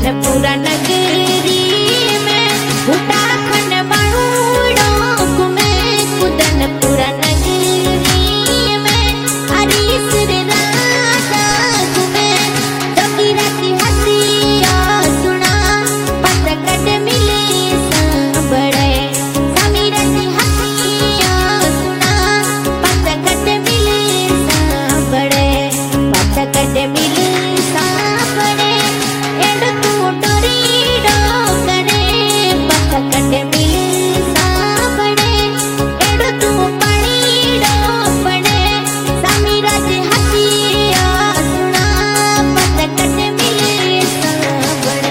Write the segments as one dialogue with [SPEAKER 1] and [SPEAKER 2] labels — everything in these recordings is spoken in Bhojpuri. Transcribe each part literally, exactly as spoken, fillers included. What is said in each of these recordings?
[SPEAKER 1] पूरा नगरी में उठा खन बाणूड़ो घूमे कुदन पूरा नगरी में हरीश रे राजा घूमे जोगी राती हसिया सुना पत कट मिले सांबड़े समी राती हसिया सुना पत कट मिले सांबड़े पत कट मिले सांबड़े एड़ तू डोरीडो करे पत कट मिले सांबड़े एड़ तू पणीडो पड़े समी राती हसिया सुना पत कट मिले सांबड़े।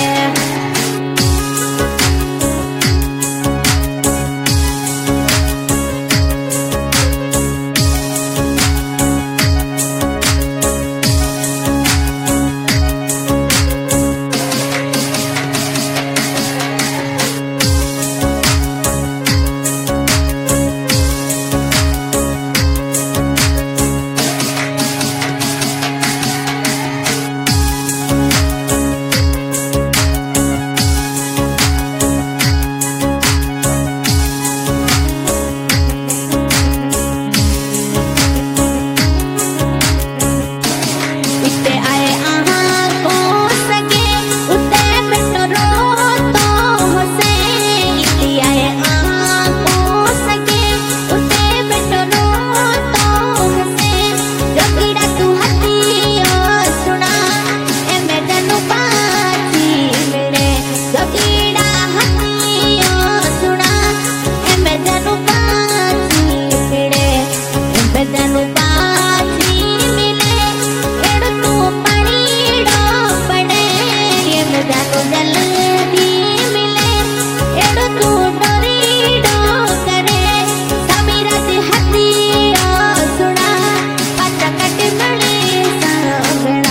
[SPEAKER 1] इत्ते आए आहाँ को सके उते बेटो रो तो हसे इत्ते आए आहाँ को सके उते बेटो रो तो हसे जोगीड़ा तू हसियो सुना एमे जनु पाची मिले जोगीड़ा हसियो सुना एमे जनु पाची मिले एमे जनु पाची मिले एड़ तू पणीडो पड़े एमे जनु जल्दी मिले एड़ तू डोरीडो करे समी राती हसिया सुना पत कट मिले सांबड़ा।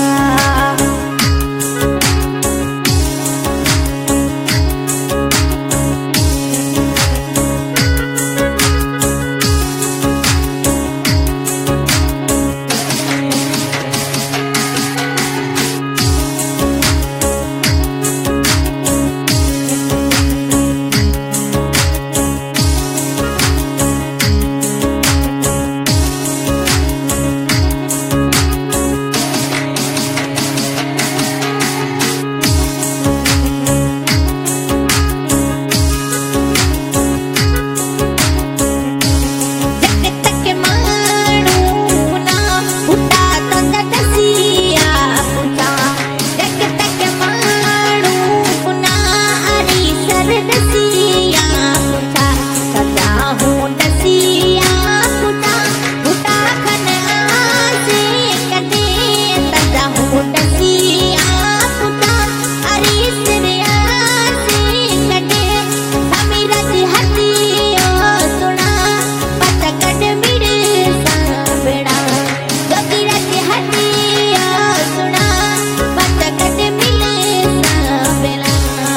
[SPEAKER 1] जग तक माणू ना उठा तो दसिया पूछा जग तक माणू ना हरी सर दसिया पूछा सदा हूँ दसिया पूछा उठा खन आसे कटे सदा हूँ दसिया पूछा हरी सर आसे कटे समी राती हसिया सुना पत कट मिले सांबड़ा जोगी राती हसिया सुना पत कट मिले सांबड़ा।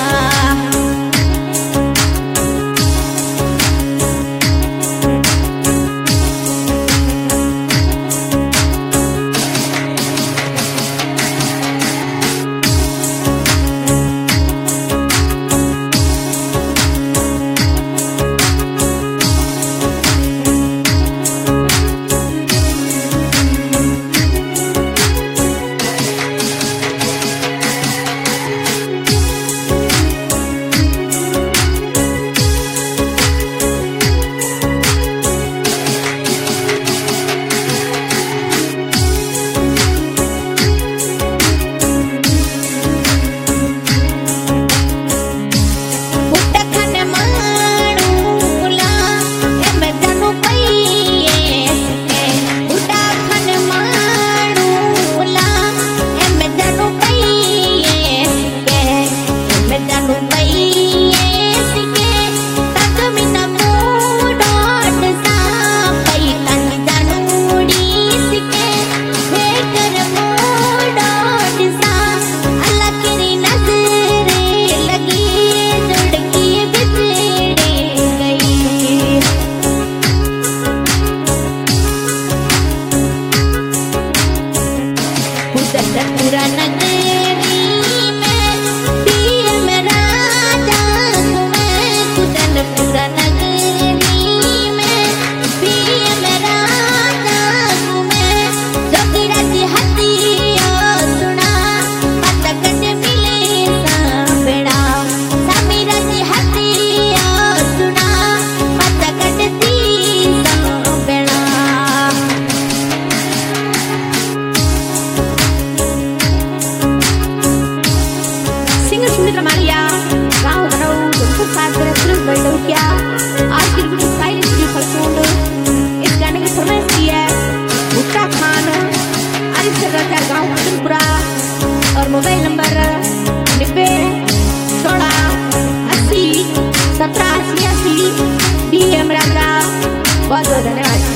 [SPEAKER 1] उठ खन माणूला एमे जनु पइए सके उठा खन माणूला एमे जनु पइए सके एमे जनु पइए सके तक मिना मूडोट सा पई तन जनुड़ी सके हे कर मूडोट सा अल्लाह तेरी नजरे लगी जुड़की बिछड़ी गई। उधर पूरा नगरी में खान अरिसर गाँव कुतुलपुरा और मोबाइल नंबर नब्बे सोलह अस्सी सत्रह छियासी डी एम राजा। बहुत बहुत धन्यवाद।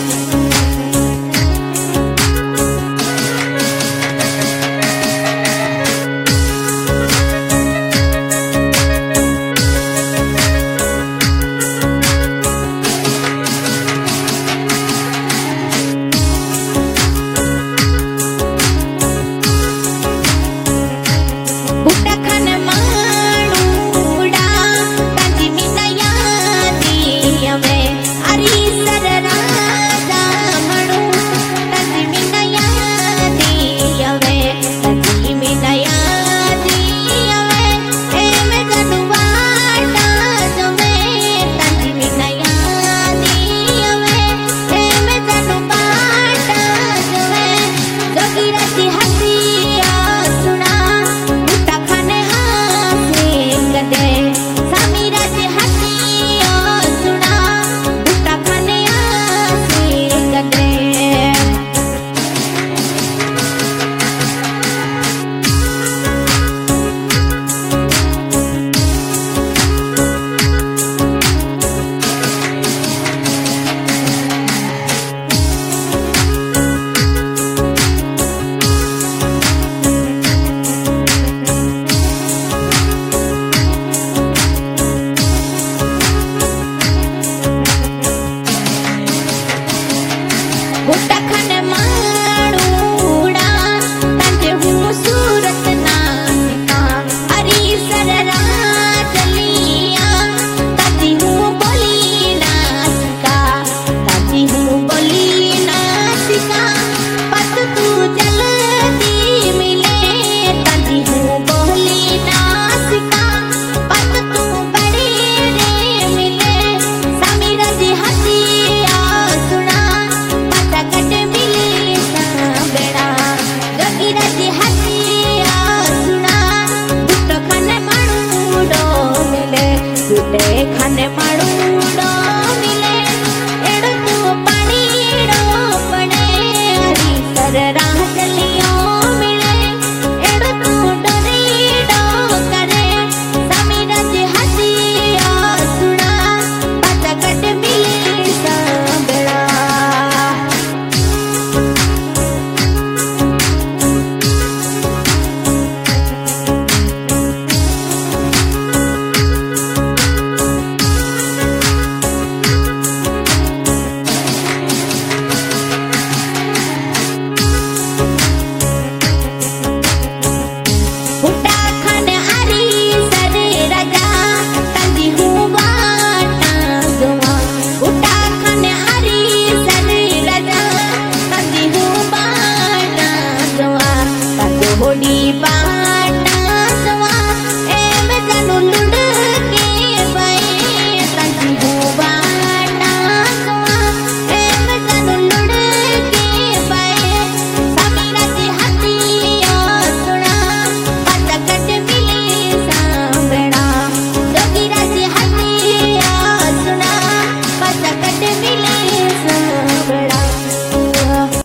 [SPEAKER 1] खाने माड़ूडो मिले एड़ो तू पानी रो पड़े हरिसर राह चलियो मिले एड़ो तू डोरी डो करे समीरा जी हसिया सुना बाता कट मिली सबड़ा। Bye.